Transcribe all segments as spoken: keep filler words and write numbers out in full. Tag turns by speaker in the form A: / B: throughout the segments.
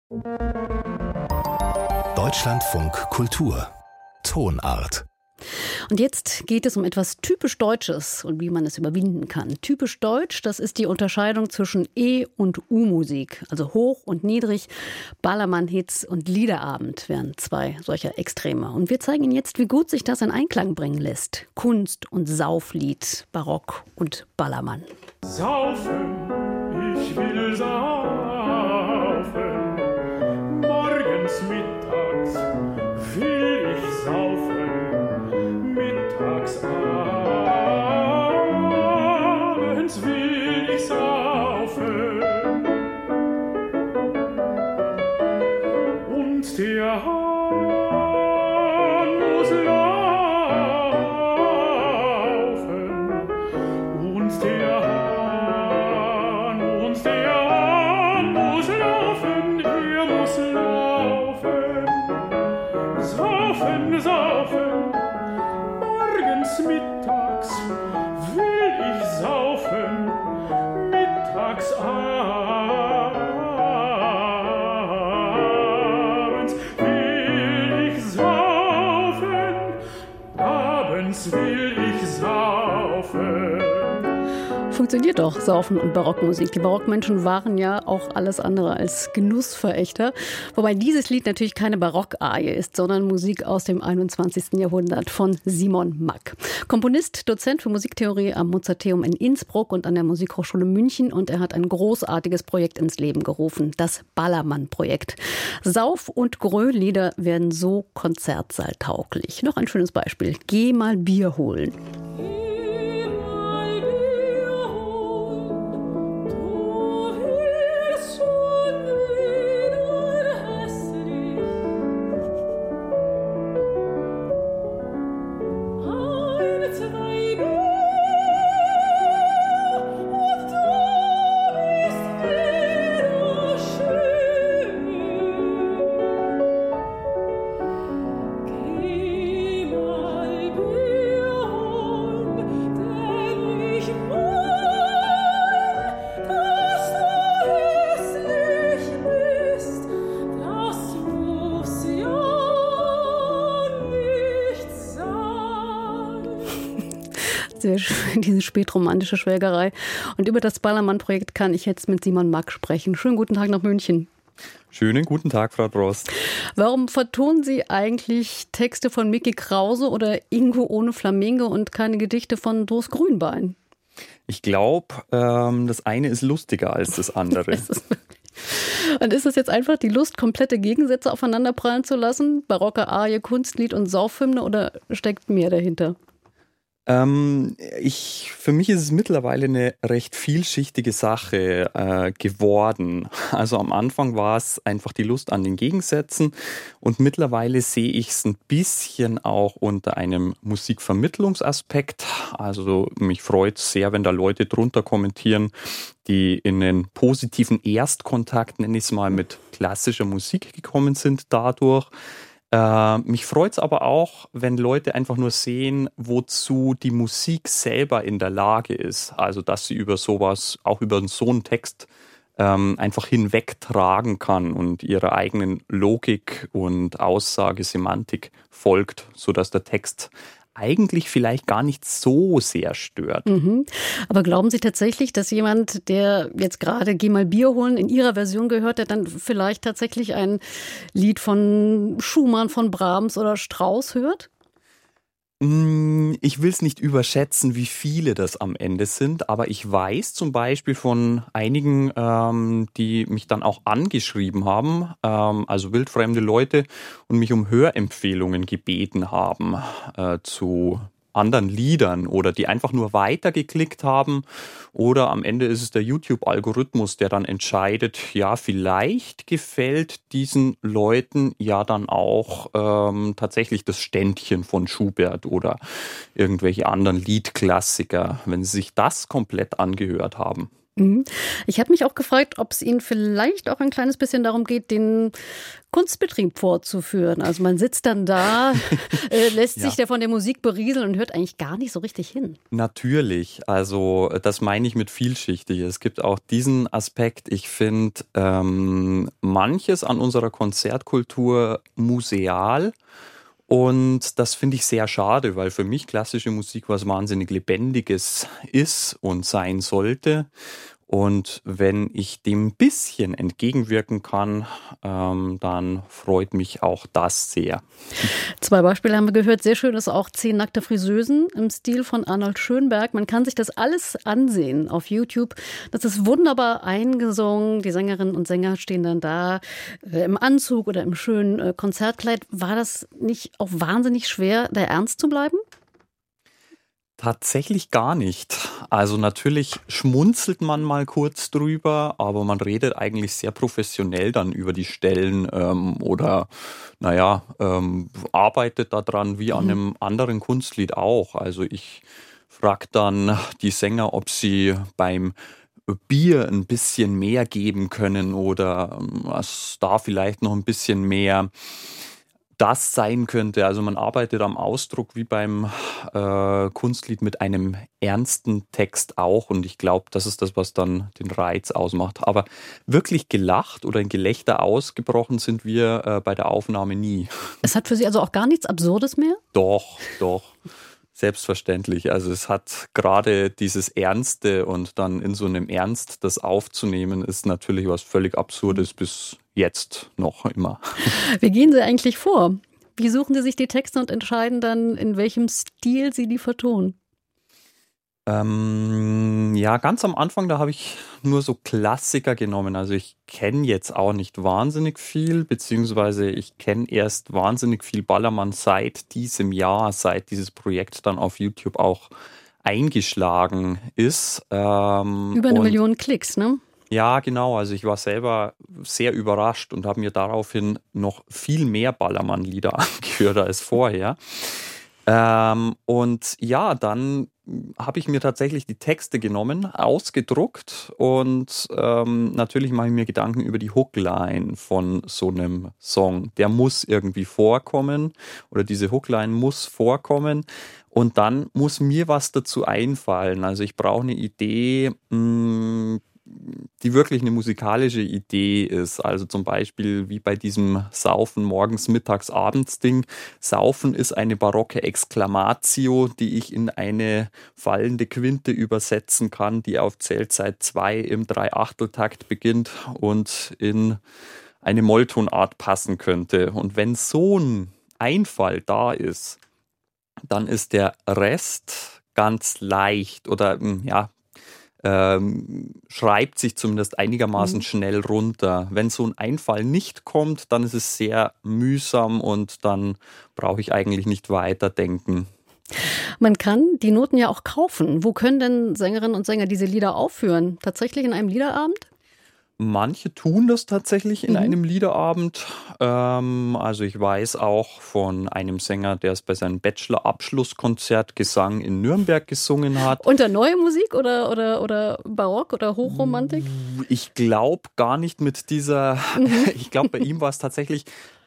A: Deutschlandfunk Kultur Tonart.
B: Und jetzt geht es um etwas typisch Deutsches und wie man es überwinden kann. Typisch deutsch, das ist die Unterscheidung zwischen E- und U-Musik, also hoch und niedrig. Ballermann-Hits und Liederabend wären zwei solcher Extreme. Und wir zeigen Ihnen jetzt, wie gut sich das in Einklang bringen lässt. Kunst- und Sauflied, Barock und Ballermann.
C: Saufen, ich will saufen, morgens, mittags will ich saufen. Abends will ich saufen und der Hahn muss laufen und der Hahn und der Hahn muss laufen, er muss laufen, saufen, saufen. Mittags will ich saufen, mittags abends will ich saufen, abends will ich saufen.
B: Funktioniert doch, Saufen und Barockmusik. Die Barockmenschen waren ja auch alles andere als Genussverächter. Wobei dieses Lied natürlich keine Barockarie ist, sondern Musik aus dem einundzwanzigsten Jahrhundert von Simon Mack. Komponist, Dozent für Musiktheorie am Mozarteum in Innsbruck und an der Musikhochschule München. Und er hat ein großartiges Projekt ins Leben gerufen, das Ballermann-Projekt. Sauf- und Grölieder werden so konzertsaaltauglich. Noch ein schönes Beispiel. Geh mal Bier holen. Sehr schön, diese spätromantische Schwelgerei. Und über das Ballermann-Projekt kann ich jetzt mit Simon Mack sprechen. Schönen guten Tag nach München.
D: Schönen guten Tag, Frau Drost.
B: Warum vertonen Sie eigentlich Texte von Mickey Krause oder Ingo ohne Flamingo und keine Gedichte von Dos Grünbein?
D: Ich glaube, ähm, das eine ist lustiger als das andere.
B: Das ist Und ist es jetzt einfach die Lust, komplette Gegensätze aufeinanderprallen zu lassen? Barocke Arie, Kunstlied und Saufhymne, oder steckt mehr dahinter?
D: Ähm, ich, für mich ist es mittlerweile eine recht vielschichtige Sache äh, geworden. Also am Anfang war es einfach die Lust an den Gegensätzen und mittlerweile sehe ich es ein bisschen auch unter einem Musikvermittlungsaspekt. Also mich freut es sehr, wenn da Leute drunter kommentieren, die in einen positiven Erstkontakt, nenne ich es mal, mit klassischer Musik gekommen sind dadurch. Äh, mich freut es aber auch, wenn Leute einfach nur sehen, wozu die Musik selber in der Lage ist. Also, dass sie über sowas, auch über so einen Text, ähm, einfach hinwegtragen kann und ihrer eigenen Logik und Aussage, Semantik folgt, sodass der Text eigentlich vielleicht gar nicht so sehr stört.
B: Mhm. Aber glauben Sie tatsächlich, dass jemand, der jetzt gerade Geh mal Bier holen in Ihrer Version gehört, der dann vielleicht tatsächlich ein Lied von Schumann, von Brahms oder Strauss hört?
D: Ich will es nicht überschätzen, wie viele das am Ende sind, aber ich weiß zum Beispiel von einigen, ähm, die mich dann auch angeschrieben haben, ähm, also wildfremde Leute, und mich um Hörempfehlungen gebeten haben äh, zu anderen Liedern oder die einfach nur weitergeklickt haben, oder am Ende ist es der YouTube-Algorithmus, der dann entscheidet, ja, vielleicht gefällt diesen Leuten ja dann auch ähm, tatsächlich das Ständchen von Schubert oder irgendwelche anderen Liedklassiker, wenn sie sich das komplett angehört haben.
B: Ich habe mich auch gefragt, ob es Ihnen vielleicht auch ein kleines bisschen darum geht, den Kunstbetrieb fortzuführen. Also man sitzt dann da, äh, lässt ja. sich da von der Musik berieseln und hört eigentlich gar nicht so richtig hin.
D: Natürlich, also das meine ich mit vielschichtig. Es gibt auch diesen Aspekt. Ich finde ähm, manches an unserer Konzertkultur museal. Und das finde ich sehr schade, weil für mich klassische Musik was wahnsinnig Lebendiges ist und sein sollte. Und wenn ich dem ein bisschen entgegenwirken kann, ähm, dann freut mich auch das sehr.
B: Zwei Beispiele haben wir gehört. Sehr schön ist auch Zehn nackte Friseusen im Stil von Arnold Schönberg. Man kann sich das alles ansehen auf YouTube. Das ist wunderbar eingesungen. Die Sängerinnen und Sänger stehen dann da äh, im Anzug oder im schönen äh, Konzertkleid. War das nicht auch wahnsinnig schwer, da ernst zu bleiben?
D: Tatsächlich gar nicht. Also natürlich schmunzelt man mal kurz drüber, aber man redet eigentlich sehr professionell dann über die Stellen ähm, oder naja, ähm, arbeitet daran wie an einem anderen Kunstlied auch. Also ich frage dann die Sänger, ob sie beim Bier ein bisschen mehr geben können oder was da vielleicht noch ein bisschen mehr das sein könnte. Also man arbeitet am Ausdruck wie beim äh, Kunstlied mit einem ernsten Text auch und ich glaube, das ist das, was dann den Reiz ausmacht. Aber wirklich gelacht oder ein Gelächter ausgebrochen sind wir äh, bei der Aufnahme nie.
B: Es hat für Sie also auch gar nichts Absurdes mehr?
D: Doch, doch. Selbstverständlich. Also es hat gerade dieses Ernste und dann in so einem Ernst das aufzunehmen, ist natürlich was völlig Absurdes bis jetzt noch immer.
B: Wie gehen Sie eigentlich vor? Wie suchen Sie sich die Texte und entscheiden dann, in welchem Stil Sie die vertonen?
D: Ähm, ja, ganz am Anfang, da habe ich nur so Klassiker genommen. Also ich kenne jetzt auch nicht wahnsinnig viel, beziehungsweise ich kenne erst wahnsinnig viel Ballermann seit diesem Jahr, seit dieses Projekt dann auf YouTube auch eingeschlagen ist. Ähm,
B: Über eine Million Klicks, ne?
D: Ja, genau. Also ich war selber sehr überrascht und habe mir daraufhin noch viel mehr Ballermann-Lieder angehört als vorher. Ähm, und ja, dann habe ich mir tatsächlich die Texte genommen, ausgedruckt und ähm, natürlich mache ich mir Gedanken über die Hookline von so einem Song. Der muss irgendwie vorkommen oder diese Hookline muss vorkommen und dann muss mir was dazu einfallen. Also ich brauche eine Idee, mh, die wirklich eine musikalische Idee ist. Also zum Beispiel wie bei diesem Saufen morgens, mittags, abends Ding. Saufen ist eine barocke Exklamatio, die ich in eine fallende Quinte übersetzen kann, die auf Zählzeit zwei im Dreiachteltakt beginnt und in eine Molltonart passen könnte. Und wenn so ein Einfall da ist, dann ist der Rest ganz leicht oder ja, Ähm, schreibt sich zumindest einigermaßen mhm. schnell runter. Wenn so ein Einfall nicht kommt, dann ist es sehr mühsam und dann brauche ich eigentlich nicht weiterdenken.
B: Man kann die Noten ja auch kaufen. Wo können denn Sängerinnen und Sänger diese Lieder aufführen? Tatsächlich in einem Liederabend?
D: Manche tun das tatsächlich in
B: Mhm.
D: einem Liederabend. Ähm, also ich weiß auch von einem Sänger, der es bei seinem Bachelor-Abschlusskonzert Gesang in Nürnberg gesungen hat.
B: Unter neue Musik oder, oder, oder Barock oder Hochromantik?
D: Ich glaube gar nicht mit dieser, mhm. ich glaube bei ihm war es tatsächlich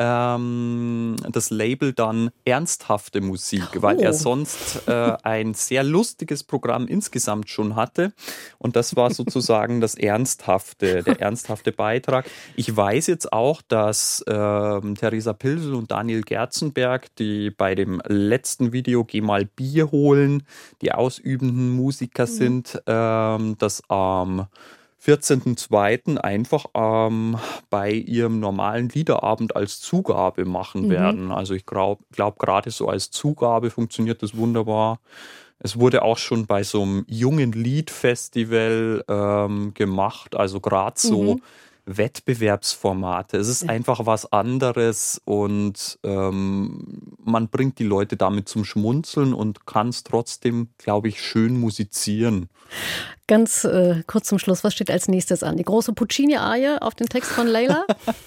D: ähm, das Label dann ernsthafte Musik, oh. weil er sonst äh, ein sehr lustiges Programm insgesamt schon hatte und das war sozusagen das ernsthafte, der ernsthafte Beitrag. Ich weiß jetzt auch, dass ähm, Theresa Pilsel und Daniel Gerzenberg, die bei dem letzten Video Geh mal Bier holen, die ausübenden Musiker mhm. sind, ähm, das am ähm, vierzehnten zweiten einfach ähm, bei ihrem normalen Liederabend als Zugabe machen mhm. werden. Also ich glaube, glaub, gerade so als Zugabe funktioniert das wunderbar. Es wurde auch schon bei so einem jungen Liedfestival ähm, gemacht, also gerade so mhm. Wettbewerbsformate. Es ist einfach was anderes und ähm, man bringt die Leute damit zum Schmunzeln und kann es trotzdem, glaube ich, schön musizieren.
B: Ganz äh, kurz zum Schluss, was steht als nächstes an? Die große Puccini-Arie auf den Text von Leila?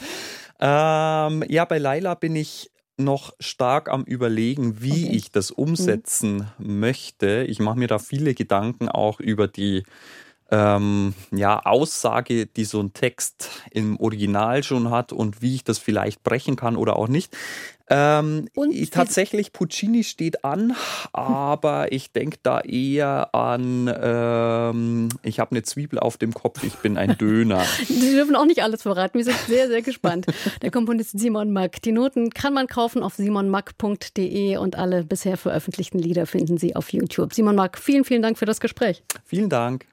D: ähm, ja, bei Leila bin ich noch stark am Überlegen, wie okay. ich das umsetzen mhm. möchte. Ich mache mir da viele Gedanken auch über die ähm, ja, Aussage, die so ein Text im Original schon hat und wie ich das vielleicht brechen kann oder auch nicht. Ähm, ich, tatsächlich, Puccini steht an, aber ich denke da eher an, ähm, ich habe eine Zwiebel auf dem Kopf, ich bin ein Döner.
B: Sie dürfen auch nicht alles verraten, wir sind sehr, sehr gespannt. Der Komponist Simon Mack. Die Noten kann man kaufen auf simon mack punkt de und alle bisher veröffentlichten Lieder finden Sie auf YouTube. Simon Mack, vielen, vielen Dank für das Gespräch.
D: Vielen Dank.